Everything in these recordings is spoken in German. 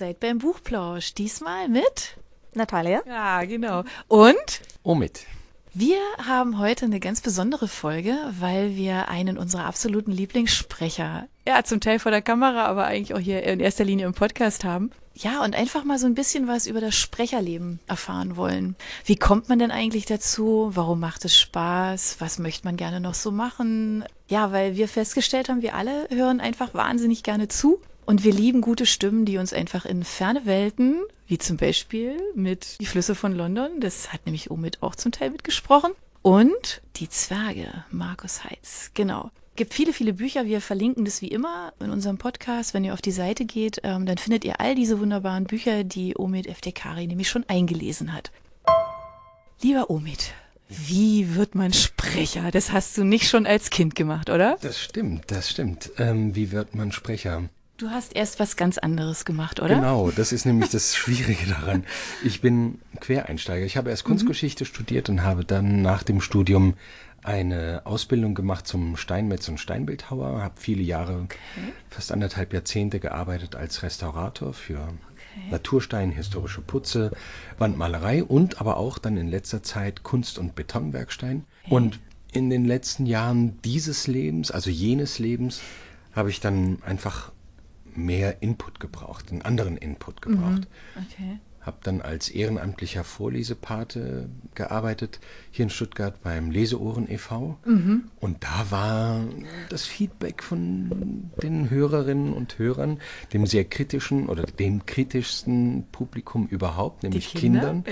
seid beim Buchplausch. Diesmal mit Natalia. Ja, genau. Und Omid. wir haben heute eine ganz besondere Folge, weil wir einen unserer absoluten Lieblingssprecher, ja, zum Teil vor der Kamera, aber eigentlich auch hier in erster Linie im Podcast haben. Ja, und einfach mal so ein bisschen was über das Sprecherleben erfahren wollen. Wie kommt man denn eigentlich dazu? Warum macht es Spaß? Was möchte man gerne noch so machen? Ja, weil wir festgestellt haben, wir alle hören einfach wahnsinnig gerne zu. Und wir lieben gute Stimmen, die uns einfach in ferne Welten, wie zum Beispiel mit Die Flüsse von London, das hat nämlich Omid auch zum Teil mitgesprochen, und Die Zwerge, Markus Heitz, genau. Gibt viele, viele Bücher, wir verlinken das wie immer in unserem Podcast. Wenn ihr auf die Seite geht, dann findet ihr all diese wunderbaren Bücher, die Omid Eftekari nämlich schon eingelesen hat. Lieber Omid, wie wird man Sprecher? Das hast du nicht schon als Kind gemacht, oder? Das stimmt. Wie wird man Sprecher? Du hast erst was ganz anderes gemacht, oder? Genau, das ist nämlich das Schwierige daran. Ich bin Quereinsteiger. Ich habe erst Kunstgeschichte studiert und habe dann nach dem Studium eine Ausbildung gemacht zum Steinmetz und Steinbildhauer. Habe viele Jahre, fast 1,5 Jahrzehnte gearbeitet als Restaurator für Naturstein, historische Putze, Wandmalerei und aber auch dann in letzter Zeit Kunst- und Betonwerkstein. Und in den letzten Jahren dieses Lebens, also jenes Lebens, habe ich dann einfach mehr Input gebraucht, einen anderen Input gebraucht. Okay. Habe dann als ehrenamtlicher Vorlesepate gearbeitet, hier in Stuttgart beim Leseohren e.V. Und da war das Feedback von den Hörerinnen und Hörern, dem sehr kritischen oder dem kritischsten Publikum überhaupt, nämlich Kindern,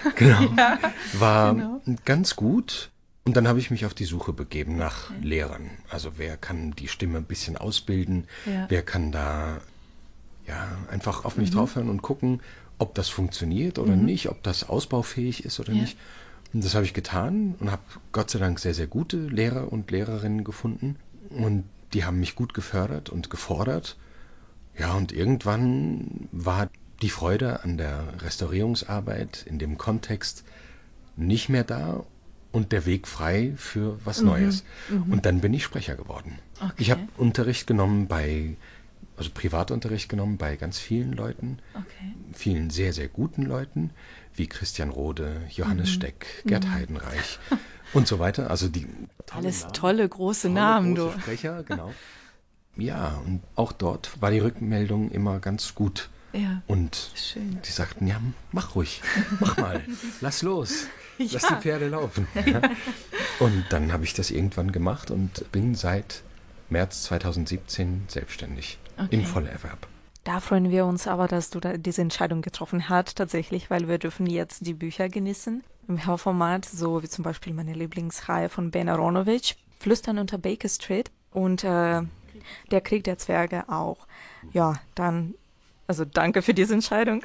war ganz gut. Und dann habe ich mich auf die Suche begeben nach Lehrern. Also wer kann die Stimme ein bisschen ausbilden, wer kann da einfach auf mich draufhören und gucken, ob das funktioniert oder nicht, ob das ausbaufähig ist oder nicht. Und das habe ich getan und habe Gott sei Dank sehr, sehr gute Lehrer und Lehrerinnen gefunden. Und die haben mich gut gefördert und gefordert. Ja, und irgendwann war die Freude an der Restaurierungsarbeit in dem Kontext nicht mehr da und der Weg frei für was Neues. Und dann bin ich Sprecher geworden. Okay. Ich habe Unterricht genommen Privatunterricht genommen bei ganz vielen Leuten, vielen sehr, sehr guten Leuten, wie Christian Rode, Johannes Steck, Gerd Heidenreich und so weiter. Also die tolle, große Namen, große du. Sprecher, genau. Ja, und auch dort war die Rückmeldung immer ganz gut. Ja, Und schön. die sagten, ja, mach ruhig, mach mal, lass los, lass die Pferde laufen. Ja. Und dann habe ich das irgendwann gemacht und bin seit März 2017 selbstständig im Vollerwerb. Da freuen wir uns aber, dass du da diese Entscheidung getroffen hast, tatsächlich, weil wir dürfen jetzt die Bücher genießen. Im Hörformat, so wie zum Beispiel meine Lieblingsreihe von Ben Aronovich, Flüstern unter Baker Street und Der Krieg der Zwerge auch. Ja, dann, also danke für diese Entscheidung.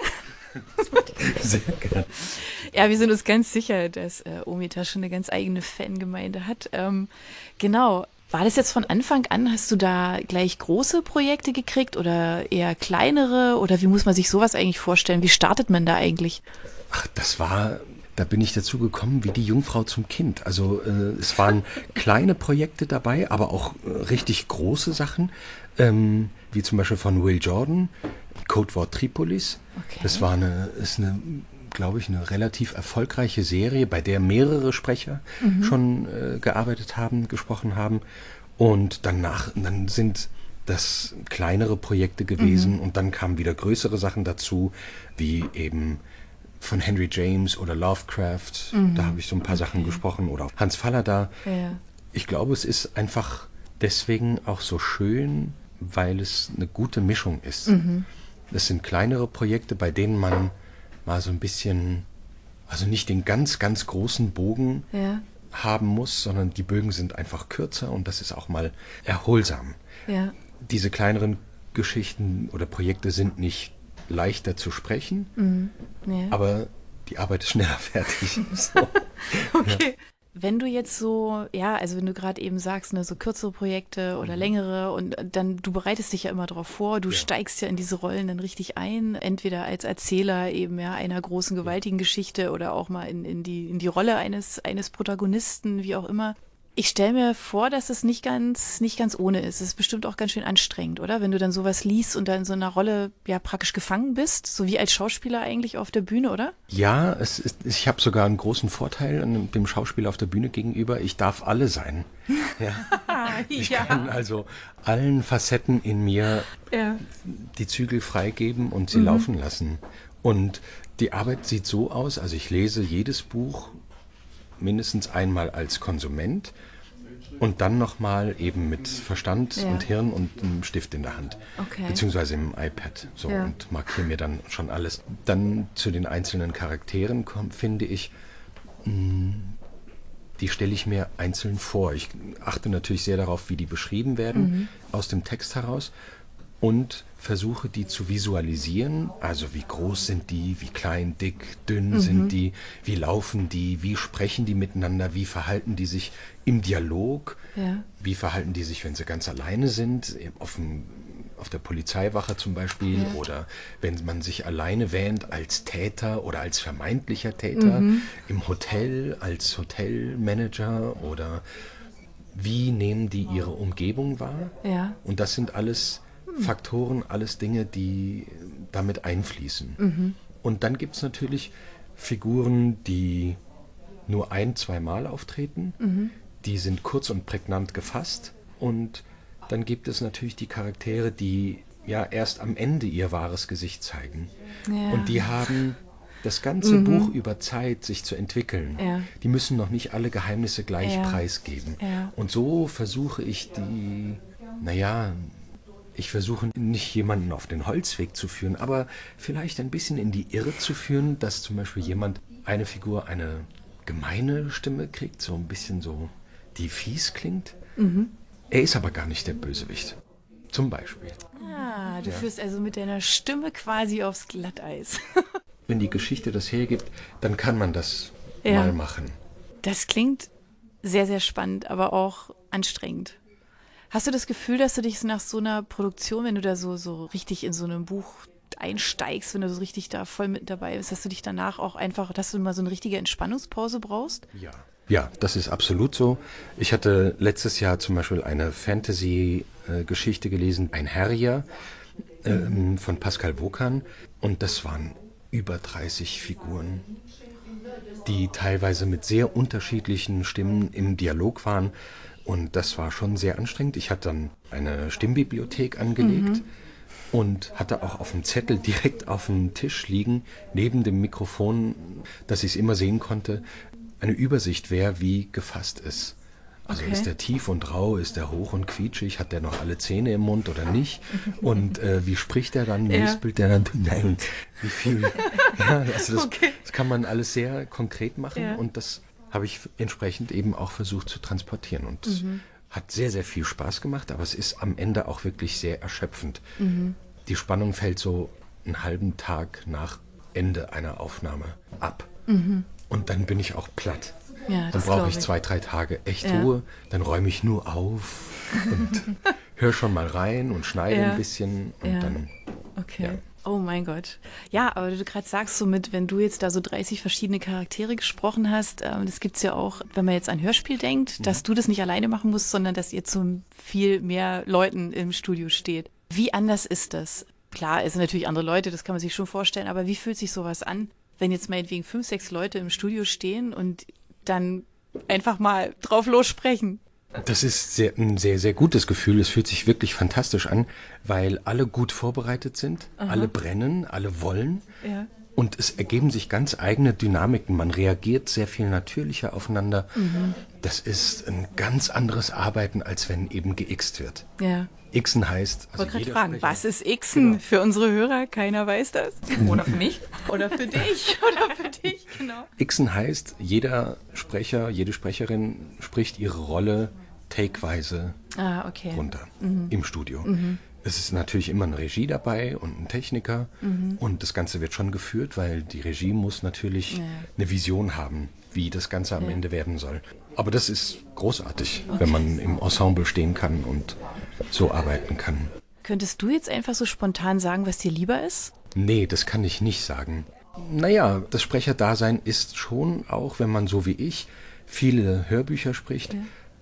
Sehr gerne. Ja, wir sind uns ganz sicher, dass Omid da schon eine ganz eigene Fangemeinde hat. Genau. War das jetzt von Anfang an, hast du da gleich große Projekte gekriegt oder eher kleinere? Oder wie muss man sich sowas eigentlich vorstellen? Wie startet man da eigentlich? Ach, da bin ich dazu gekommen wie die Jungfrau zum Kind. Also es waren kleine Projekte dabei, aber auch richtig große Sachen, wie zum Beispiel von Will Jordan, Codewort Tripolis. Okay. Das ist glaube ich, eine relativ erfolgreiche Serie, bei der mehrere Sprecher schon gearbeitet haben, gesprochen haben. Und dann sind das kleinere Projekte gewesen und dann kamen wieder größere Sachen dazu, wie eben von Henry James oder Lovecraft. Da habe ich so ein paar Sachen gesprochen oder auch Hans Fallada. Ja. Ich glaube, es ist einfach deswegen auch so schön, weil es eine gute Mischung ist. Das sind kleinere Projekte, bei denen man mal so ein bisschen, also nicht den ganz, ganz großen Bogen haben muss, sondern die Bögen sind einfach kürzer und das ist auch mal erholsam. Ja. Diese kleineren Geschichten oder Projekte sind nicht leichter zu sprechen, aber die Arbeit ist schneller fertig. So. Okay. Wenn du jetzt so, also wenn du gerade eben sagst, ne, so kürzere Projekte oder längere und dann, du bereitest dich ja immer darauf vor, du steigst ja in diese Rollen dann richtig ein, entweder als Erzähler eben einer großen, gewaltigen Geschichte oder auch mal in die Rolle eines Protagonisten, wie auch immer. Ich stelle mir vor, dass es nicht ganz ohne ist. Es ist bestimmt auch ganz schön anstrengend, oder? Wenn du dann sowas liest und da in so einer Rolle ja praktisch gefangen bist, so wie als Schauspieler eigentlich auf der Bühne, oder? Ja, ich habe sogar einen großen Vorteil dem Schauspieler auf der Bühne gegenüber. Ich darf alle sein. Ja. Ich kann also allen Facetten in mir die Zügel freigeben und sie laufen lassen. Und die Arbeit sieht so aus, also ich lese jedes Buch mindestens einmal als Konsument und dann nochmal eben mit Verstand und Hirn und einem Stift in der Hand, beziehungsweise im iPad und markiere mir dann schon alles. Dann zu den einzelnen Charakteren finde ich, die stelle ich mir einzeln vor. Ich achte natürlich sehr darauf, wie die beschrieben werden aus dem Text heraus und versuche die zu visualisieren, also wie groß sind die, wie klein, dick, dünn sind die, wie laufen die, wie sprechen die miteinander, wie verhalten die sich im Dialog, wie verhalten die sich, wenn sie ganz alleine sind, auf der Polizeiwache zum Beispiel oder wenn man sich alleine wähnt als Täter oder als vermeintlicher Täter im Hotel, als Hotelmanager oder wie nehmen die ihre Umgebung wahr? Ja. Und das sind alles Faktoren, alles Dinge, die damit einfließen. Und dann gibt es natürlich Figuren, die nur 1-2 Mal auftreten. Die sind kurz und prägnant gefasst. Und dann gibt es natürlich die Charaktere, die ja erst am Ende ihr wahres Gesicht zeigen. Ja. Und die haben das ganze Buch über Zeit, sich zu entwickeln. Ja. Die müssen noch nicht alle Geheimnisse gleich preisgeben. Ja. Und so versuche ich ich versuche nicht jemanden auf den Holzweg zu führen, aber vielleicht ein bisschen in die Irre zu führen, dass zum Beispiel eine Figur eine gemeine Stimme kriegt, so ein bisschen so, die fies klingt. Er ist aber gar nicht der Bösewicht. Zum Beispiel. Ah, du führst also mit deiner Stimme quasi aufs Glatteis. Wenn die Geschichte das hergibt, dann kann man das mal machen. Das klingt sehr, sehr spannend, aber auch anstrengend. Hast du das Gefühl, dass du dich nach so einer Produktion, wenn du da so richtig in so einem Buch einsteigst, wenn du so richtig da voll mit dabei bist, dass du dich danach auch einfach, dass du mal so eine richtige Entspannungspause brauchst? Ja, das ist absolut so. Ich hatte letztes Jahr zum Beispiel eine Fantasy-Geschichte gelesen, ein Harrier von Pascal Wokan. Und das waren über 30 Figuren, die teilweise mit sehr unterschiedlichen Stimmen im Dialog waren. Und das war schon sehr anstrengend. Ich hatte dann eine Stimmbibliothek angelegt und hatte auch auf dem Zettel direkt auf dem Tisch liegen, neben dem Mikrofon, dass ich es immer sehen konnte, eine Übersicht, wer wie gefasst ist. Also ist der tief und rau, ist der hoch und quietschig, hat der noch alle Zähne im Mund oder nicht? Und wie spricht der dann, lispelt der dann? Nein, wie viel? Ja, also das kann man alles sehr konkret machen und das habe ich entsprechend eben auch versucht zu transportieren. Und es hat sehr, sehr viel Spaß gemacht, aber es ist am Ende auch wirklich sehr erschöpfend. Die Spannung fällt so einen halben Tag nach Ende einer Aufnahme ab. Und dann bin ich auch platt. Ja, dann brauche ich 2-3 Tage echt Ruhe, dann räume ich nur auf und höre schon mal rein und schneide ein bisschen und dann... Okay. Oh mein Gott. Ja, aber du gerade sagst so wenn du jetzt da so 30 verschiedene Charaktere gesprochen hast, das gibt's ja auch, wenn man jetzt an Hörspiel denkt, dass du das nicht alleine machen musst, sondern dass ihr zu viel mehr Leuten im Studio steht. Wie anders ist das? Klar, es sind natürlich andere Leute, das kann man sich schon vorstellen, aber wie fühlt sich sowas an, wenn jetzt meinetwegen 5-6 Leute im Studio stehen und dann einfach mal drauf lossprechen? Das ist ein sehr, sehr gutes Gefühl. Es fühlt sich wirklich fantastisch an, weil alle gut vorbereitet sind, alle brennen, alle wollen. Ja. Und es ergeben sich ganz eigene Dynamiken. Man reagiert sehr viel natürlicher aufeinander. Das ist ein ganz anderes Arbeiten, als wenn eben geixt wird. Ja. Xen heißt... Ich wollte gerade fragen, was ist Xen für unsere Hörer? Keiner weiß das. Oder für mich. Oder für dich. Oder für dich, genau. Xen heißt, jeder Sprecher, jede Sprecherin spricht ihre Rolle takeweise runter im Studio. Es ist natürlich immer eine Regie dabei und ein Techniker und das Ganze wird schon geführt, weil die Regie muss natürlich eine Vision haben, wie das Ganze am Ende werden soll. Aber das ist großartig, wenn man im Ensemble stehen kann und so arbeiten kann. Könntest du jetzt einfach so spontan sagen, was dir lieber ist? Nee, das kann ich nicht sagen. Naja, das Sprecherdasein ist schon auch, wenn man so wie ich viele Hörbücher spricht,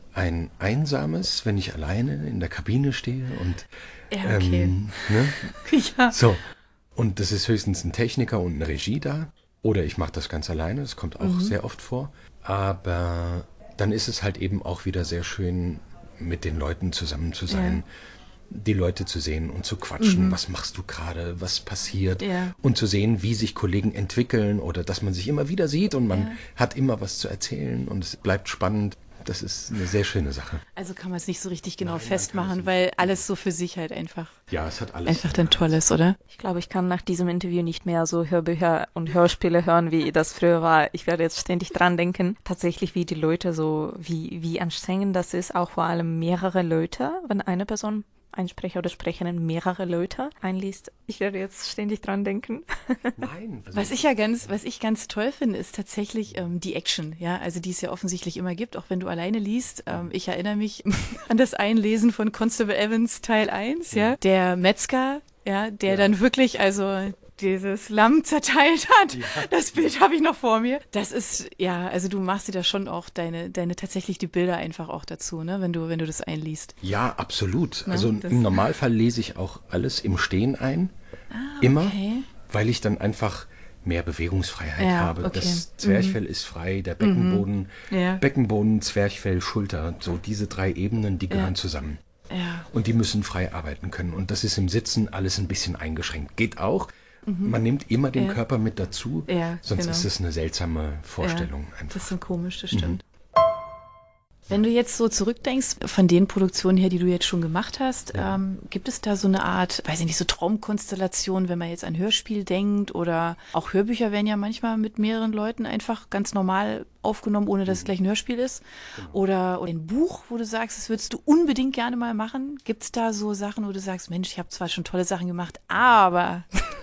ein einsames, wenn ich alleine in der Kabine stehe und Ja, okay. ne? Ja. So. Und das ist höchstens ein Techniker und eine Regie da. Oder ich mache das ganz alleine, das kommt auch sehr oft vor. Aber dann ist es halt eben auch wieder sehr schön, mit den Leuten zusammen zu sein, die Leute zu sehen und zu quatschen. Was machst du gerade? Was passiert? Ja. Und zu sehen, wie sich Kollegen entwickeln oder dass man sich immer wieder sieht und man hat immer was zu erzählen und es bleibt spannend. Das ist eine sehr schöne Sache. Also kann man es nicht so richtig genau Nein, festmachen, weil alles so für sich halt einfach Ja, es hat alles. dann toll ist, oder? Ich glaube, ich kann nach diesem Interview nicht mehr so Hörbücher und Hörspiele hören, wie das früher war. Ich werde jetzt ständig dran denken, tatsächlich wie die Leute so, wie anstrengend das ist, auch vor allem mehrere Leute, wenn eine Person, ein Sprecher oder Sprecherin mehrere Leute einliest. Ich werde jetzt ständig dran denken. Nein. Was ich ganz toll finde, ist tatsächlich die Action, ja, also die es ja offensichtlich immer gibt, auch wenn du alleine liest. Ich erinnere mich an das Einlesen von Constable Evans Teil 1, ja, der Metzger, ja, der dann wirklich, also dieses Lamm zerteilt hat. Ja. Das Bild habe ich noch vor mir. Das ist, ja, also du machst dir da schon auch deine tatsächlich die Bilder einfach auch dazu, ne, wenn du das einliest. Ja, absolut. Ne, also im Normalfall lese ich auch alles im Stehen ein. Immer, okay. weil ich dann einfach mehr Bewegungsfreiheit habe. Okay. Das Zwerchfell ist frei, der Beckenboden, Beckenboden, Zwerchfell, Schulter, so diese 3 Ebenen, die gehören zusammen. Ja. Und die müssen frei arbeiten können. Und das ist im Sitzen alles ein bisschen eingeschränkt. Geht auch. Man nimmt immer den Körper mit dazu, sonst ist es eine seltsame Vorstellung einfach. Das ist so komisch, das stimmt. Wenn du jetzt so zurückdenkst, von den Produktionen her, die du jetzt schon gemacht hast, gibt es da so eine Art, weiß ich nicht, so Traumkonstellation, wenn man jetzt an Hörspiel denkt, oder auch Hörbücher werden ja manchmal mit mehreren Leuten einfach ganz normal aufgenommen, ohne dass es gleich ein Hörspiel ist. Oder ein Buch, wo du sagst, das würdest du unbedingt gerne mal machen. Gibt es da so Sachen, wo du sagst, Mensch, ich habe zwar schon tolle Sachen gemacht, aber...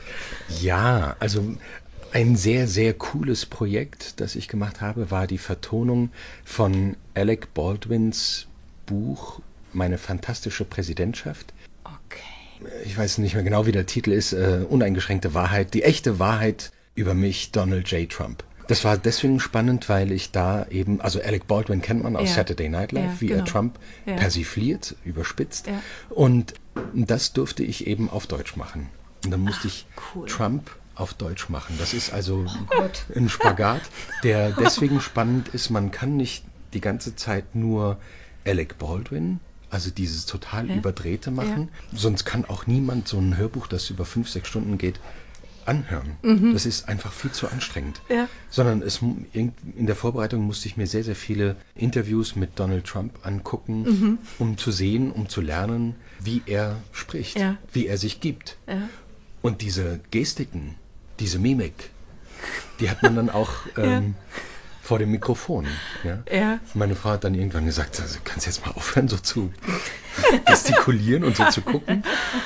Ja, also ein sehr, sehr cooles Projekt, das ich gemacht habe, war die Vertonung von Alec Baldwins Buch Meine fantastische Präsidentschaft. Okay. Ich weiß nicht mehr genau, wie der Titel ist. Uneingeschränkte Wahrheit, die echte Wahrheit über mich, Donald J. Trump. Das war deswegen spannend, weil ich da eben, also Alec Baldwin kennt man aus Saturday Night Live, wie er Trump persifliert, überspitzt. Ja. Und das durfte ich eben auf Deutsch machen. Und dann musste ich Trump auf Deutsch machen. Das ist also ein Spagat, der deswegen spannend ist. Man kann nicht die ganze Zeit nur Alec Baldwin, also dieses total überdrehte machen. Sonst kann auch niemand so ein Hörbuch, das über 5-6 Stunden geht, anhören. Das ist einfach viel zu anstrengend. Ja. Sondern in der Vorbereitung musste ich mir sehr, sehr viele Interviews mit Donald Trump angucken, um zu sehen, um zu lernen, wie er spricht, wie er sich gibt. Ja. Und diese Gestiken, diese Mimik, die hat man dann auch vor dem Mikrofon. Ja? Ja. Meine Frau hat dann irgendwann gesagt, also, kannst jetzt mal aufhören, so zu gestikulieren und so zu gucken.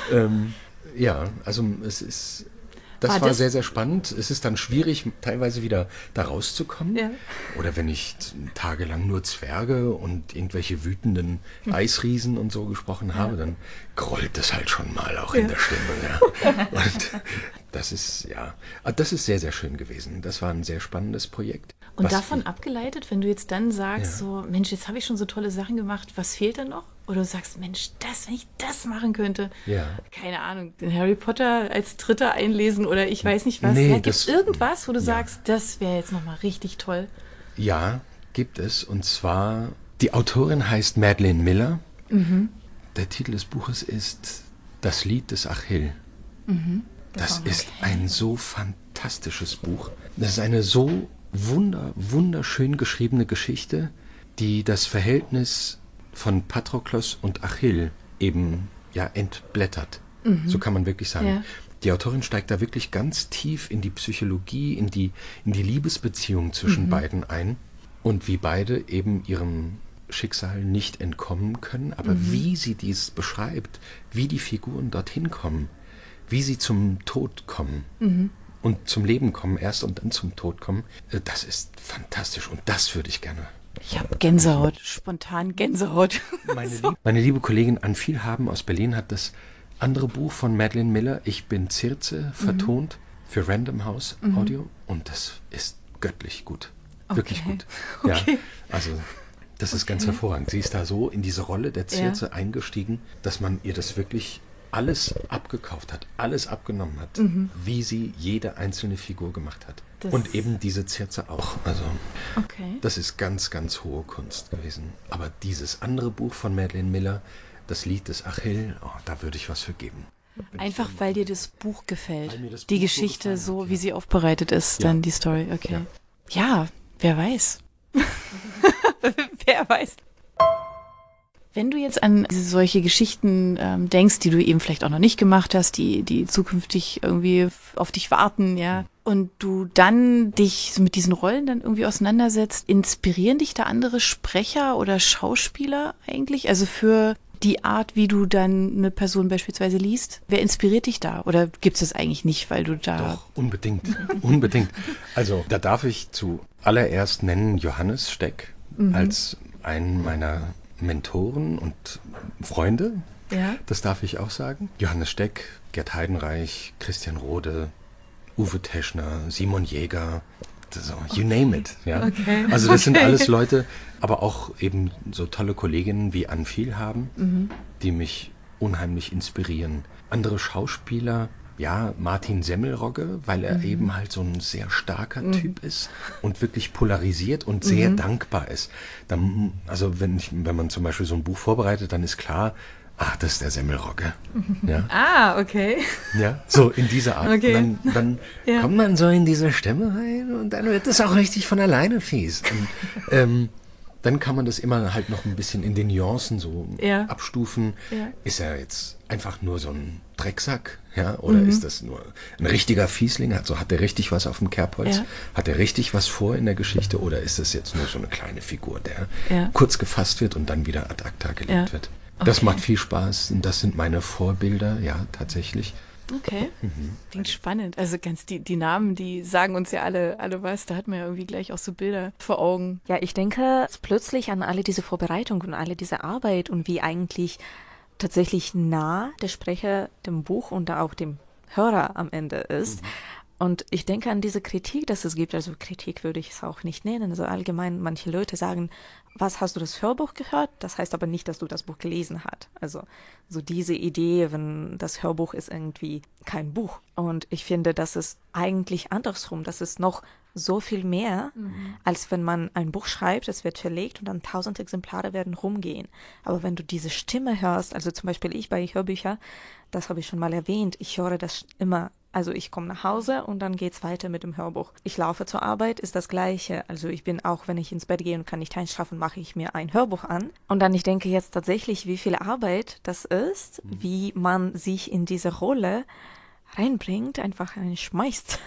Also das war sehr, sehr spannend. Es ist dann schwierig, teilweise wieder da rauszukommen. Ja. Oder wenn ich tagelang nur Zwerge und irgendwelche wütenden Eisriesen und so gesprochen habe, dann grollt es halt schon mal auch in der Stimme. Ja. Und das ist sehr, sehr schön gewesen. Das war ein sehr spannendes Projekt. Und davon abgeleitet, wenn du jetzt dann sagst, so, Mensch, jetzt habe ich schon so tolle Sachen gemacht, was fehlt denn noch? Oder du sagst, Mensch, wenn ich das machen könnte, keine Ahnung, den Harry Potter als Dritter einlesen oder ich weiß nicht was. Gibt es irgendwas, wo du sagst, das wäre jetzt nochmal richtig toll? Ja, gibt es. Und zwar, die Autorin heißt Madeline Miller. Der Titel des Buches ist Das Lied des Achill. Das ist ein so fantastisches Buch. Das ist eine so wunderschön geschriebene Geschichte, die das Verhältnis von Patroklos und Achill eben entblättert. So kann man wirklich sagen. Ja. Die Autorin steigt da wirklich ganz tief in die Psychologie, in die Liebesbeziehung zwischen beiden ein und wie beide eben ihrem Schicksal nicht entkommen können, aber wie sie dies beschreibt, wie die Figuren dorthin kommen, wie sie zum Tod kommen und zum Leben kommen erst und dann zum Tod kommen, das ist fantastisch und das würde ich gerne. Ich habe Gänsehaut, spontan Gänsehaut. Meine liebe Kollegin Ann Vielhaben aus Berlin hat das andere Buch von Madeline Miller, Ich bin Circe, vertont für Random House Audio und das ist göttlich gut. Wirklich gut. Ja, also Das ist ganz hervorragend. Sie ist da so in diese Rolle der Circe eingestiegen, dass man ihr das wirklich alles abgekauft hat, alles abgenommen hat, wie sie jede einzelne Figur gemacht hat. Und eben diese Circe auch. Also das ist ganz, ganz hohe Kunst gewesen. Aber dieses andere Buch von Madeline Miller, das Lied des Achill, da würde ich was für geben. Einfach weil dir das Buch gefällt. Das die Buch Geschichte so wie sie aufbereitet ist, dann die Story. Okay. Ja, wer weiß. Wer weiß. Wenn du jetzt an solche Geschichten denkst, die du eben vielleicht auch noch nicht gemacht hast, die zukünftig irgendwie auf dich warten, ja, und du dann dich mit diesen Rollen dann irgendwie auseinandersetzt, inspirieren dich da andere Sprecher oder Schauspieler eigentlich? Also für die Art, wie du dann eine Person beispielsweise liest? Wer inspiriert dich da? Oder gibt es das eigentlich nicht, weil du da... Doch, unbedingt. Unbedingt. Also da darf ich zuallererst nennen Johannes Steck als einen meiner Mentoren und Freunde. Ja. Das darf ich auch sagen. Johannes Steck, Gerd Heidenreich, Christian Rode, Uwe Teschner, Simon Jäger, so, you name it. Ja. Okay. Also das sind alles Leute, aber auch eben so tolle Kolleginnen wie Ann Vielhaben, die mich unheimlich inspirieren. Andere Schauspieler, ja, Martin Semmelrogge, weil er eben halt so ein sehr starker Typ ist und wirklich polarisiert und sehr dankbar ist. Dann, also wenn man zum Beispiel so ein Buch vorbereitet, dann ist klar, das ist der Semmelrogge. Ja. Okay. Ja, so in dieser Art. Okay. Dann kommt man so in diese Stimme rein und dann wird es auch richtig von alleine fies. Und, dann kann man das immer halt noch ein bisschen in den Nuancen so abstufen. Ja. Ist er jetzt einfach nur so ein Drecksack, ja, oder ist das nur ein richtiger Fiesling? Also hat er richtig was auf dem Kerbholz? Ja. Hat er richtig was vor in der Geschichte? Oder ist das jetzt nur so eine kleine Figur, der kurz gefasst wird und dann wieder ad acta gelegt wird? Das macht viel Spaß und das sind meine Vorbilder, ja, tatsächlich. Okay, klingt spannend. Also ganz die Namen, die sagen uns ja alle was. Da hat man ja irgendwie gleich auch so Bilder vor Augen. Ja, ich denke plötzlich an alle diese Vorbereitung und alle diese Arbeit und wie eigentlich tatsächlich nah der Sprecher dem Buch und auch dem Hörer am Ende ist. Und ich denke an diese Kritik, dass es gibt, also Kritik würde ich es auch nicht nennen, also allgemein manche Leute sagen, was, hast du das Hörbuch gehört? Das heißt aber nicht, dass du das Buch gelesen hast. Also so diese Idee, wenn das Hörbuch ist irgendwie kein Buch. Und ich finde, das ist eigentlich andersrum, das ist noch so viel mehr, als wenn man ein Buch schreibt, es wird verlegt und dann 1000 Exemplare werden rumgehen. Aber wenn du diese Stimme hörst, also zum Beispiel ich bei Hörbüchern, das habe ich schon mal erwähnt, ich höre das immer. Also ich komme nach Hause und dann geht's weiter mit dem Hörbuch. Ich laufe zur Arbeit, ist das Gleiche. Also ich bin auch, wenn ich ins Bett gehe und kann nicht einschlafen, mache ich mir ein Hörbuch an. Und dann, ich denke jetzt tatsächlich, wie viel Arbeit das ist, wie man sich in diese Rolle reinbringt, einfach schmeißt.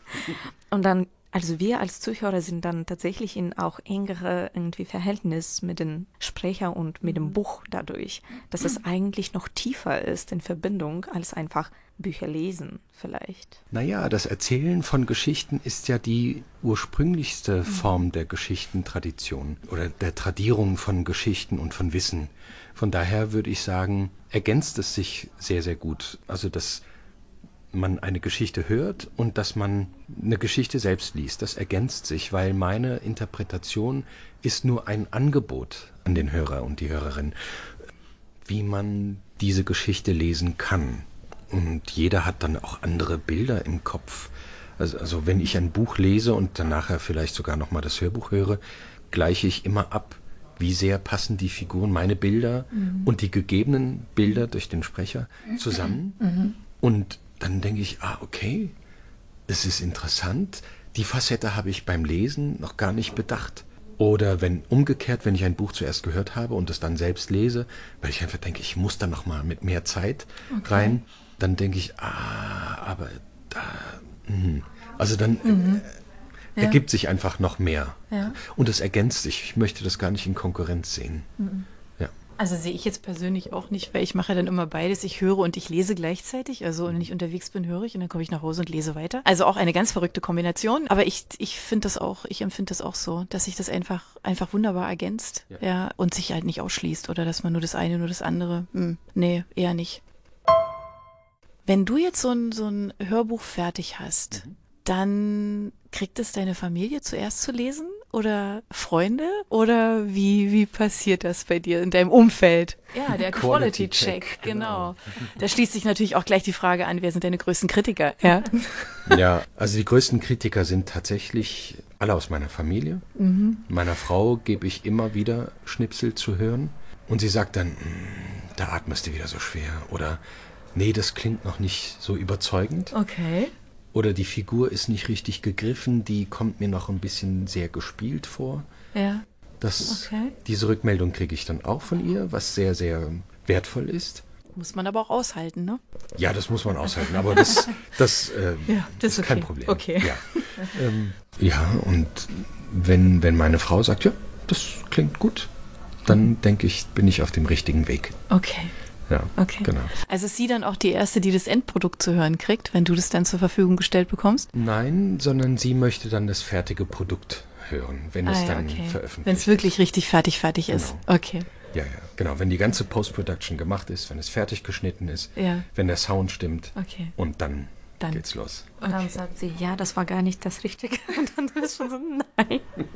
Und dann, also wir als Zuhörer sind dann tatsächlich in auch engere irgendwie Verhältnis mit dem Sprecher und mit dem Buch dadurch, dass es eigentlich noch tiefer ist in Verbindung als einfach Bücher lesen vielleicht. Naja, das Erzählen von Geschichten ist ja die ursprünglichste Form der Geschichtentradition oder der Tradierung von Geschichten und von Wissen. Von daher würde ich sagen, ergänzt es sich sehr, sehr gut. Also dass man eine Geschichte hört und dass man eine Geschichte selbst liest. Das ergänzt sich, weil meine Interpretation ist nur ein Angebot an den Hörer und die Hörerin, wie man diese Geschichte lesen kann. Und jeder hat dann auch andere Bilder im Kopf. Also wenn ich ein Buch lese und dann nachher vielleicht sogar nochmal das Hörbuch höre, gleiche ich immer ab, wie sehr passen die Figuren, meine Bilder und die gegebenen Bilder durch den Sprecher zusammen. Und dann denke ich, okay, es ist interessant, die Facette habe ich beim Lesen noch gar nicht bedacht. Oder wenn ich ein Buch zuerst gehört habe und es dann selbst lese, weil ich einfach denke, ich muss da noch mal mit mehr Zeit rein, dann denke ich, aber da, also dann ergibt sich einfach noch mehr. Ja. Und es ergänzt sich. Ich möchte das gar nicht in Konkurrenz sehen. Ja. Also sehe ich jetzt persönlich auch nicht, weil ich mache dann immer beides. Ich höre und ich lese gleichzeitig. Also wenn ich unterwegs bin, höre ich und dann komme ich nach Hause und lese weiter. Also auch eine ganz verrückte Kombination. Aber ich finde das auch, ich empfinde das auch so, dass sich das einfach wunderbar ergänzt. Ja, und sich halt nicht ausschließt oder dass man nur das eine, nur das andere. Nee, eher nicht. Wenn du jetzt so ein Hörbuch fertig hast, dann kriegt es deine Familie zuerst zu lesen oder Freunde oder wie passiert das bei dir in deinem Umfeld? Ja, der Quality Check, genau. Da schließt sich natürlich auch gleich die Frage an, wer sind deine größten Kritiker? Ja, Ja, also die größten Kritiker sind tatsächlich alle aus meiner Familie. Meiner Frau gebe ich immer wieder Schnipsel zu hören und sie sagt dann, da atmest du wieder so schwer oder nee, das klingt noch nicht so überzeugend. okay. Oder die Figur ist nicht richtig gegriffen, die kommt mir noch ein bisschen sehr gespielt vor. Ja, Das, Okay. Diese Rückmeldung kriege ich dann auch von ihr, was sehr, sehr wertvoll ist. muss man aber auch aushalten, ne? Ja, das muss man aushalten, aber das Das ist kein okay. Problem. Okay. Ja, ja und wenn meine Frau sagt, ja, das klingt gut, dann denke ich, bin ich auf dem richtigen Weg. Okay. Ja, Okay. genau. Also ist sie dann auch die Erste, die das Endprodukt zu hören kriegt, wenn du das dann zur Verfügung gestellt bekommst? Nein, sondern sie möchte dann das fertige Produkt hören, wenn es dann veröffentlicht Wenn es wirklich richtig fertig ist. Genau. Okay. Ja, genau. Wenn die ganze Post-Production gemacht ist, wenn es fertig geschnitten ist, Ja. wenn der Sound stimmt Okay. und dann Dann. geht's los. Und dann sagt sie, ja, das war gar nicht das Richtige. Und dann bist du schon so, nein.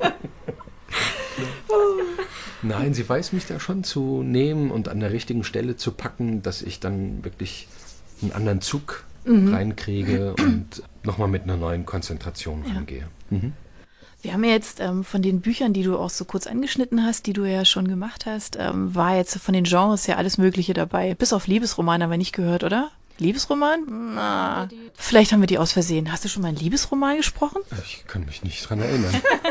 Nein, sie weiß mich da schon zu nehmen und an der richtigen Stelle zu packen, dass ich dann wirklich einen anderen Zug reinkriege und nochmal mit einer neuen Konzentration rangehe. Mhm. Wir haben ja jetzt von den Büchern, die du auch so kurz angeschnitten hast, die du ja schon gemacht hast, war jetzt von den Genres ja alles Mögliche dabei. Bis auf Liebesroman haben wir nicht gehört, oder? Liebesroman? Na, vielleicht haben wir die aus Versehen. Hast du schon mal einen Liebesroman gesprochen? Ich kann mich nicht dran erinnern.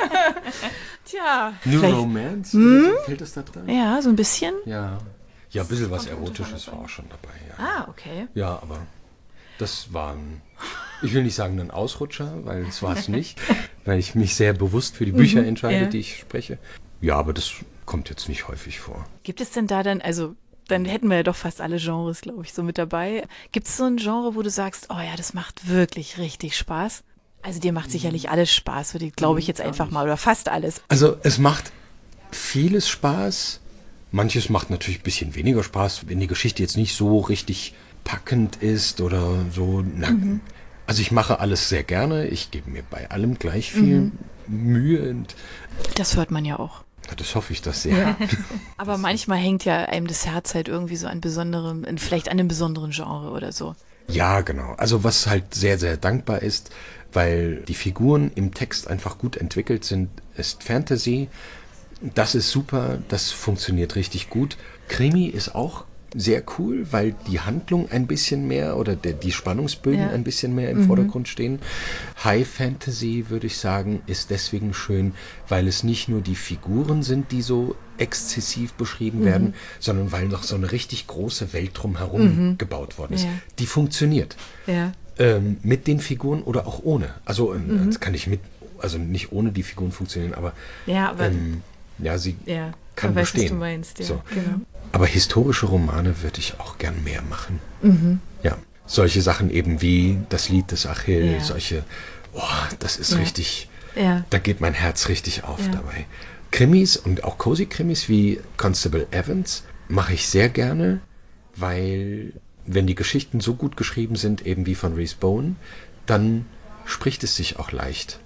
Tja. New vielleicht- Romance? Oder so? Fällt das da dran? Ja, so ein bisschen. Ja. Ja, ein bisschen was Erotisches war auch schon dabei. Ja, Ah, okay. ja, aber das war ich will nicht sagen ein Ausrutscher, weil es war es nicht, weil ich mich sehr bewusst für die Bücher entscheide, ja. die ich spreche. Ja, aber das kommt jetzt nicht häufig vor. Gibt es denn da dann, also dann hätten wir ja doch fast alle Genres, glaube ich, so mit dabei. Gibt es so ein Genre, wo du sagst, oh ja, das macht wirklich richtig Spaß? Also dir macht sicherlich alles Spaß, würde ich, glaube ich jetzt einfach mal, oder fast alles. Also es macht vieles Spaß. Manches macht natürlich ein bisschen weniger Spaß, wenn die Geschichte jetzt nicht so richtig packend ist oder so. Also ich mache alles sehr gerne. Ich gebe mir bei allem gleich viel Mühe und Das hört man ja auch. das hoffe ich doch sehr. Aber manchmal hängt ja einem das Herz halt irgendwie so an besonderem, vielleicht an einem besonderen Genre oder so. Ja, genau. Also was halt sehr, sehr dankbar ist, weil die Figuren im Text einfach gut entwickelt sind, ist Fantasy. Das ist super, das funktioniert richtig gut. Krimi ist auch sehr cool, weil die Handlung ein bisschen mehr oder die Spannungsbögen Ja. ein bisschen mehr im Vordergrund stehen. High Fantasy, würde ich sagen, ist deswegen schön, weil es nicht nur die Figuren sind, die so exzessiv beschrieben werden, sondern weil noch so eine richtig große Welt drumherum gebaut worden ist. Ja. Die funktioniert. Ja. Mit den Figuren oder auch ohne. Also das kann ich also nicht ohne die Figuren funktionieren, aber Ja, aber ja, sie ja, kann man weiß, bestehen. was du meinst. Ja, So. genau. Aber historische Romane würde ich auch gern mehr machen. Ja, solche Sachen eben wie das Lied des Achill, Ja. solche, das ist richtig, Ja. da geht mein Herz richtig auf Ja. dabei. Krimis und auch Cozy-Krimis wie Constable Evans mache ich sehr gerne, weil wenn die Geschichten so gut geschrieben sind, eben wie von Rhys Bowen, dann spricht es sich auch leicht.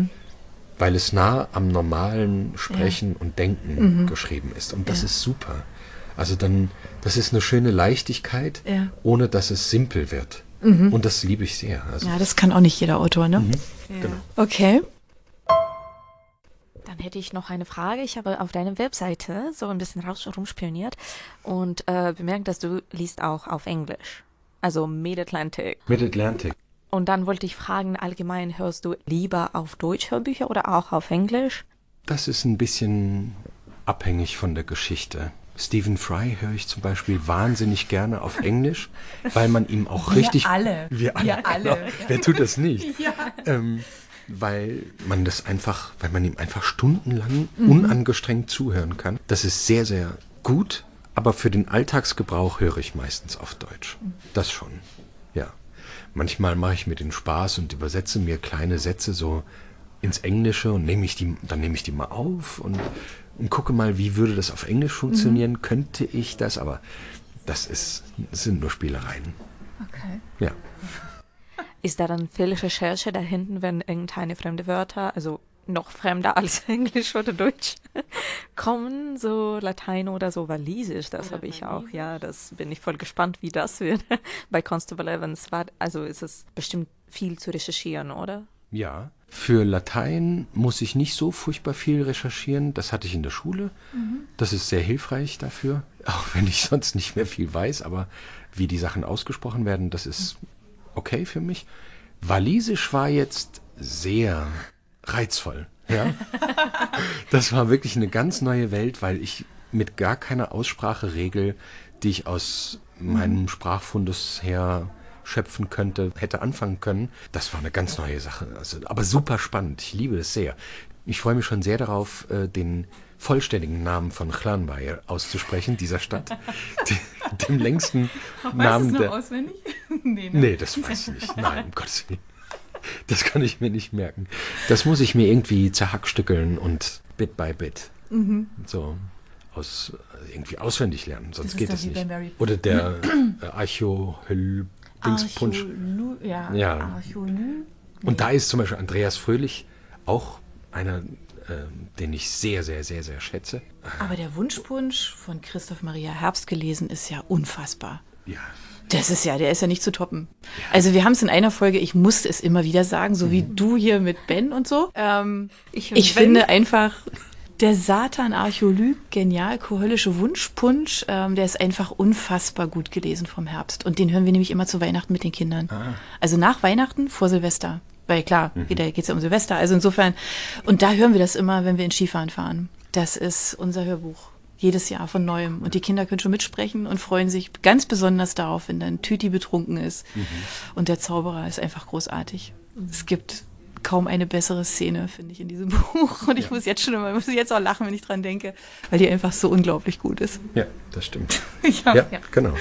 Weil es nah am normalen Sprechen und Denken geschrieben ist. Und das ist super. Also dann, das ist eine schöne Leichtigkeit, Ja. ohne dass es simpel wird. Und das liebe ich sehr. Also, Ja, das kann auch nicht jeder Autor, ne? genau. Okay. Dann hätte ich noch eine Frage. Ich habe auf deiner Webseite so ein bisschen rumspioniert und bemerkt, dass du liest auch auf Englisch. Also Mid-Atlantic. Mid-Atlantic. Und dann wollte ich fragen, allgemein hörst du lieber auf Deutsch Hörbücher oder auch auf Englisch? Das ist ein bisschen abhängig von der Geschichte. Stephen Fry höre ich zum Beispiel wahnsinnig gerne auf Englisch, weil man ihm auch richtig... alle. Wir alle. Wir alle. Genau. Wer tut das nicht? Weil man ihm einfach stundenlang unangestrengt zuhören kann. Das ist sehr, sehr gut, aber für den Alltagsgebrauch höre ich meistens auf Deutsch. Das schon, ja. Manchmal mache ich mir den Spaß und übersetze mir kleine Sätze so ins Englische und nehme ich die mal auf und gucke mal, wie würde das auf Englisch funktionieren. Könnte ich das, aber das sind nur Spielereien. Okay. Ja. Ist da dann viel Recherche da hinten, wenn irgendeine fremde Wörter, also noch fremder als Englisch oder Deutsch kommen, so Latein oder so Walisisch, das habe ich auch, ja, das bin ich voll gespannt, wie das wird. Bei Constable Evans ist es bestimmt viel zu recherchieren, oder? Ja, für Latein muss ich nicht so furchtbar viel recherchieren, das hatte ich in der Schule, das ist sehr hilfreich dafür, auch wenn ich sonst nicht mehr viel weiß, aber wie die Sachen ausgesprochen werden, das ist okay für mich. Walisisch war jetzt sehr reizvoll. Ja? Das war wirklich eine ganz neue Welt, weil ich mit gar keiner Ausspracheregel, die ich aus meinem Sprachfundus her schöpfen könnte, hätte anfangen können. Das war eine ganz neue Sache. Also, aber super spannend. Ich liebe es sehr. Ich freue mich schon sehr darauf, den vollständigen Namen von Llanfair auszusprechen, dieser Stadt. Dem längsten Namen der... Weißt du es noch auswendig? Nee, das weiß ich nicht. Nein, um Gottes Willen. Das kann ich mir nicht merken. Das muss ich mir irgendwie zerhackstückeln und Bit by Bit so irgendwie auswendig lernen, sonst geht es nicht. Oder der Archo-Dingspunsch. Und da ist zum Beispiel Andreas Fröhlich auch einer, den ich sehr, sehr, sehr, sehr schätze. Aber der Wunschpunsch von Christoph Maria Herbst gelesen ist ja unfassbar. Ja. Der ist ja nicht zu toppen. Also wir haben es in einer Folge, ich musste es immer wieder sagen, so wie du hier mit Ben und so. Ich finde einfach, der Satan-Archäolyp, genial, kohöllische Wunschpunsch, der ist einfach unfassbar gut gelesen vom Herbst. Und den hören wir nämlich immer zu Weihnachten mit den Kindern. Also nach Weihnachten, vor Silvester. Weil klar, da geht es ja um Silvester. Also insofern, und da hören wir das immer, wenn wir in Skifahren fahren. Das ist unser Hörbuch. Jedes Jahr von Neuem. Und die Kinder können schon mitsprechen und freuen sich ganz besonders darauf, wenn dann Tüti betrunken ist. Und der Zauberer ist einfach großartig. Es gibt kaum eine bessere Szene, finde ich, in diesem Buch. Und ich muss jetzt auch lachen, wenn ich dran denke, weil die einfach so unglaublich gut ist. Ja, das stimmt. ja, genau.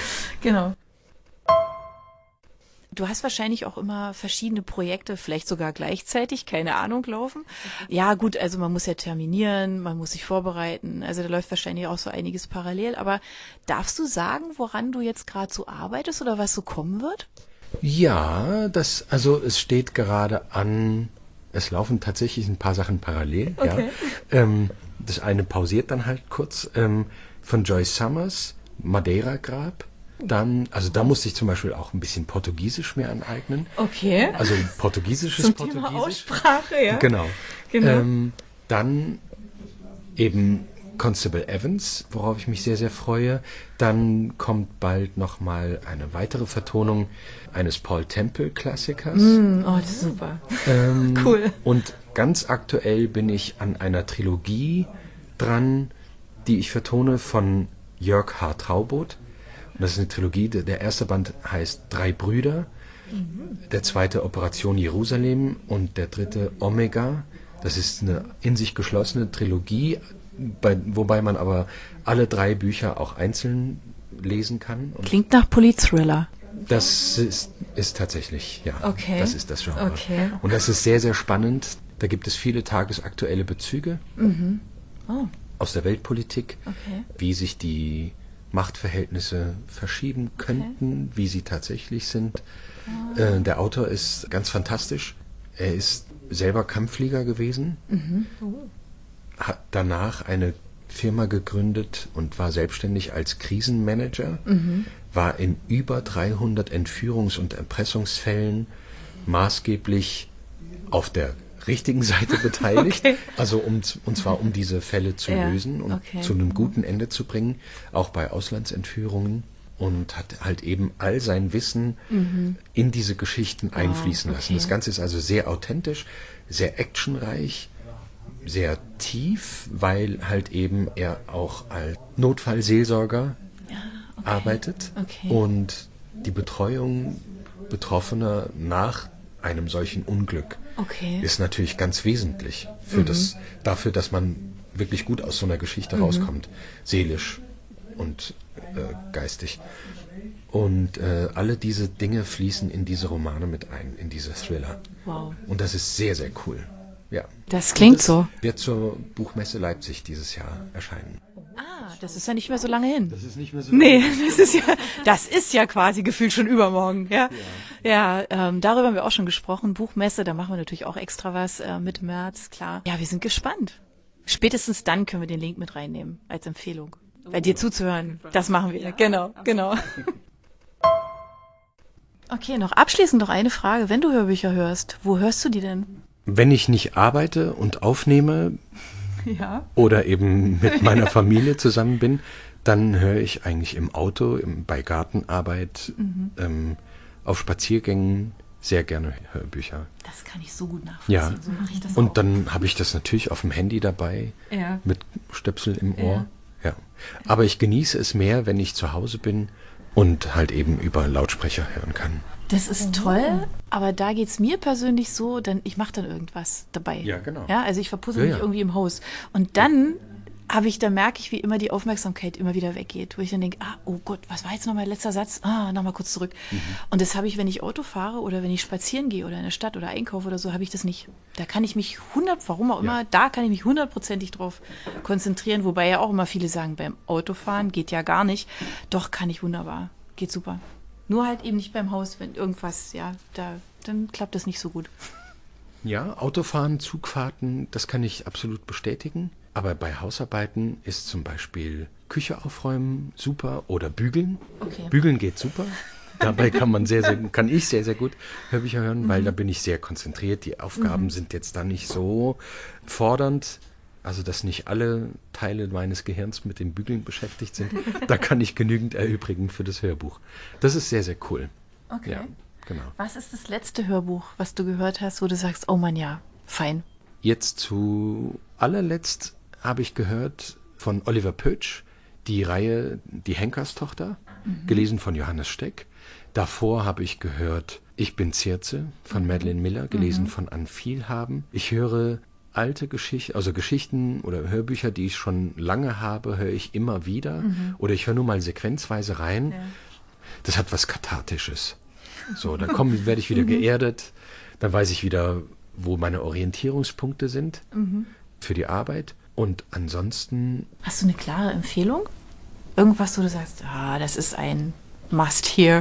Du hast wahrscheinlich auch immer verschiedene Projekte, vielleicht sogar gleichzeitig, keine Ahnung, laufen. Ja, gut, also man muss ja terminieren, man muss sich vorbereiten. Also da läuft wahrscheinlich auch so einiges parallel. Aber darfst du sagen, woran du jetzt gerade so arbeitest oder was so kommen wird? Ja, es steht gerade an, es laufen tatsächlich ein paar Sachen parallel. Okay. Ja. Das eine pausiert dann halt kurz. Von Joyce Summers, Madeira-Grab. Dann, also da musste ich zum Beispiel auch ein bisschen Portugiesisch mir aneignen. Okay. Also Portugiesisches Zum Portugiesisch. Thema Aussprache, ja. Genau. Dann eben Constable Evans, worauf ich mich sehr, sehr freue. Dann kommt bald nochmal eine weitere Vertonung eines Paul Temple-Klassikers. Oh, das ist super. Cool. Und ganz aktuell bin ich an einer Trilogie dran, die ich vertone von Jörg H. Traubot. Und das ist eine Trilogie. Der erste Band heißt Drei Brüder, der zweite Operation Jerusalem und der dritte Omega. Das ist eine in sich geschlossene Trilogie, wobei man aber alle drei Bücher auch einzeln lesen kann. Und klingt nach Polit-Thriller. Das ist tatsächlich, ja. Okay. Das ist das Genre. Okay. Und das ist sehr, sehr spannend. Da gibt es viele tagesaktuelle Bezüge aus der Weltpolitik, wie sich die Machtverhältnisse verschieben könnten, wie sie tatsächlich sind. Der Autor ist ganz fantastisch. Er ist selber Kampfflieger gewesen, hat danach eine Firma gegründet und war selbstständig als Krisenmanager, war in über 300 Entführungs- und Erpressungsfällen maßgeblich auf der richtigen Seite beteiligt, also und zwar um diese Fälle zu lösen und zu einem guten Ende zu bringen, auch bei Auslandsentführungen, und hat halt eben all sein Wissen in diese Geschichten einfließen lassen. Das Ganze ist also sehr authentisch, sehr actionreich, sehr tief, weil halt eben er auch als Notfallseelsorger arbeitet und die Betreuung Betroffener nach einem solchen Unglück ist natürlich ganz wesentlich für dafür, dass man wirklich gut aus so einer Geschichte rauskommt, seelisch und geistig. Und alle diese Dinge fließen in diese Romane mit ein, in diese Thriller. Wow. Und das ist sehr, sehr cool. Ja. Das klingt so. Wird zur Buchmesse Leipzig dieses Jahr erscheinen. Ah, das ist ja nicht mehr so lange hin. Das ist nicht mehr so lange hin. Das ist ja quasi gefühlt schon übermorgen. Ja, darüber haben wir auch schon gesprochen. Buchmesse, da machen wir natürlich auch extra was Mitte März, klar. Ja, wir sind gespannt. Spätestens dann können wir den Link mit reinnehmen als Empfehlung. Bei dir zuzuhören, das machen wir. Ja, genau. Okay, noch abschließend noch eine Frage. Wenn du Hörbücher hörst, wo hörst du die denn? Wenn ich nicht arbeite und aufnehme oder eben mit meiner Familie zusammen bin, dann höre ich eigentlich im Auto, bei Gartenarbeit, auf Spaziergängen sehr gerne Hörbücher. Das kann ich so gut nachvollziehen. Ja. So mache ich das Und auch. dann habe ich das natürlich auf dem Handy dabei, mit Stöpsel im Ohr. Ja. Aber ich genieße es mehr, wenn ich zu Hause bin und halt eben über Lautsprecher hören kann. Das ist toll, aber da geht's mir persönlich so, ich mache dann irgendwas dabei. Ja, genau. Ja, also ich verpuzzle mich irgendwie im Haus. Und dann merke ich, wie immer die Aufmerksamkeit immer wieder weggeht, wo ich dann denke, oh Gott, was war jetzt nochmal letzter Satz? Nochmal kurz zurück. Und das habe ich, wenn ich Auto fahre oder wenn ich spazieren gehe oder in der Stadt oder einkaufe oder so, habe ich das nicht. Da kann ich mich da kann ich mich 100%ig drauf konzentrieren, wobei ja auch immer viele sagen, beim Autofahren geht ja gar nicht. Doch, kann ich wunderbar. Geht super. Nur halt eben nicht beim Haus, wenn irgendwas, dann klappt das nicht so gut. Ja, Autofahren, Zugfahrten, das kann ich absolut bestätigen. Aber bei Hausarbeiten ist zum Beispiel Küche aufräumen super oder bügeln. Okay. Bügeln geht super. Dabei kann ich sehr, sehr gut Hörbücher hören, weil da bin ich sehr konzentriert. Die Aufgaben sind jetzt da nicht so fordernd. Also, dass nicht alle Teile meines Gehirns mit dem Bügeln beschäftigt sind. Da kann ich genügend erübrigen für das Hörbuch. Das ist sehr, sehr cool. Okay. Ja, genau. Was ist das letzte Hörbuch, was du gehört hast, wo du sagst, oh Mann, ja, fein? Jetzt zu allerletzt habe ich gehört von Oliver Pötsch die Reihe Die Henkerstochter, gelesen von Johannes Steck. Davor habe ich gehört Ich bin Circe von Madeleine Miller, gelesen von Ann Vielhaben. Ich höre alte Geschichten oder Hörbücher, die ich schon lange habe, höre ich immer wieder. Oder ich höre nur mal sequenzweise rein. Ja. Das hat was Kathartisches. So, dann werde ich wieder geerdet. Dann weiß ich wieder, wo meine Orientierungspunkte sind für die Arbeit. Und ansonsten... Hast du eine klare Empfehlung? Irgendwas, wo du sagst, das ist ein Must-Hear.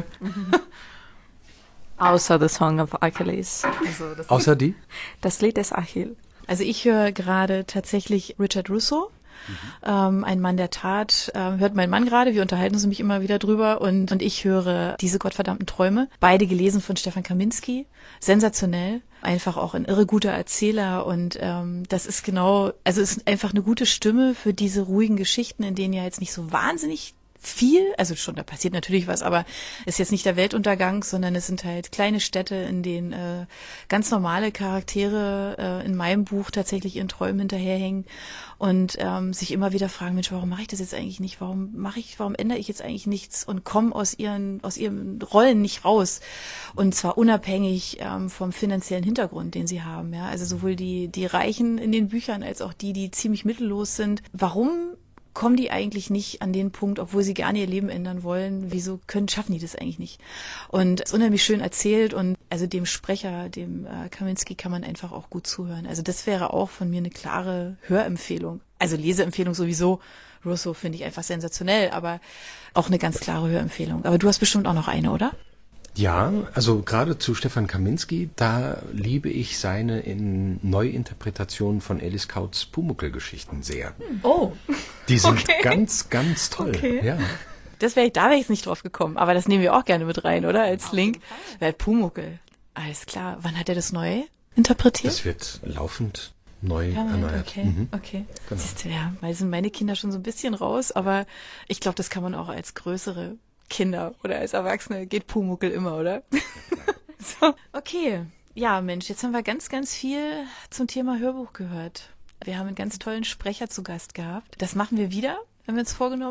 Außer The Song of Achilles. Außer die? Das Lied des Achill. Also ich höre gerade tatsächlich Richard Russo, ein Mann der Tat, hört mein Mann gerade, wir unterhalten uns nämlich immer wieder drüber und ich höre Diese gottverdammten Träume, beide gelesen von Stefan Kaminski, sensationell, einfach auch ein irre guter Erzähler und das ist es ist einfach eine gute Stimme für diese ruhigen Geschichten, in denen ja jetzt nicht so wahnsinnig viel, also schon, da passiert natürlich was, aber ist jetzt nicht der Weltuntergang, sondern es sind halt kleine Städte, in denen ganz normale Charaktere in meinem Buch tatsächlich ihren Träumen hinterherhängen und sich immer wieder fragen, Mensch, warum mache ich das jetzt eigentlich nicht? Warum ändere ich jetzt eigentlich nichts und komme aus ihren Rollen nicht raus? Und zwar unabhängig vom finanziellen Hintergrund, den sie haben. Ja? Also sowohl die Reichen in den Büchern als auch die ziemlich mittellos sind. Warum kommen die eigentlich nicht an den Punkt, obwohl sie gerne ihr Leben ändern wollen? Wieso schaffen die das eigentlich nicht? Und es ist unheimlich schön erzählt und also dem Sprecher, dem Kaminski, kann man einfach auch gut zuhören. Also das wäre auch von mir eine klare Hörempfehlung. Also Leseempfehlung sowieso. Russo finde ich einfach sensationell, aber auch eine ganz klare Hörempfehlung. Aber du hast bestimmt auch noch eine, oder? Ja, also gerade zu Stefan Kaminski, da liebe ich seine Neuinterpretation von Alice Kauts Pumuckl-Geschichten sehr. Oh. Die sind ganz, ganz toll. Okay. Ja. Da wäre ich jetzt nicht drauf gekommen, aber das nehmen wir auch gerne mit rein, oder? Als Link. Weil Pumuckl, alles klar. Wann hat er das neu interpretiert? Das wird laufend neu erneuert. Okay. Genau. Siehst du, ja, weil sind meine Kinder schon so ein bisschen raus, aber ich glaube, das kann man auch als größere Kinder oder als Erwachsene geht Pumuckl immer, oder? So. Okay. Ja, Mensch, jetzt haben wir ganz, ganz viel zum Thema Hörbuch gehört. Wir haben einen ganz tollen Sprecher zu Gast gehabt. Das machen wir wieder, haben wir uns vorgenommen.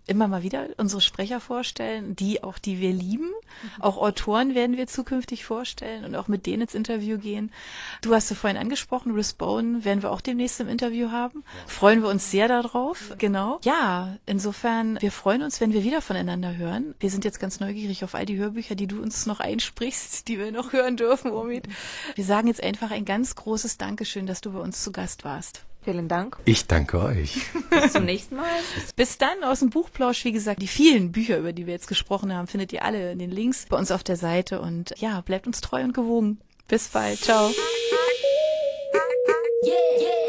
immer mal wieder unsere Sprecher vorstellen, die wir lieben. Auch Autoren werden wir zukünftig vorstellen und auch mit denen ins Interview gehen. Du hast sie vorhin angesprochen, Rhys Bowen werden wir auch demnächst im Interview haben. Freuen wir uns sehr darauf. Genau. Ja, insofern, wir freuen uns, wenn wir wieder voneinander hören. Wir sind jetzt ganz neugierig auf all die Hörbücher, die du uns noch einsprichst, die wir noch hören dürfen, Omid. Wir sagen jetzt einfach ein ganz großes Dankeschön, dass du bei uns zu Gast warst. Vielen Dank. Ich danke euch. Bis zum nächsten Mal. Bis dann aus dem Buchplausch. Wie gesagt, die vielen Bücher, über die wir jetzt gesprochen haben, findet ihr alle in den Links bei uns auf der Seite. Und ja, bleibt uns treu und gewogen. Bis bald. Ciao. Yeah, yeah.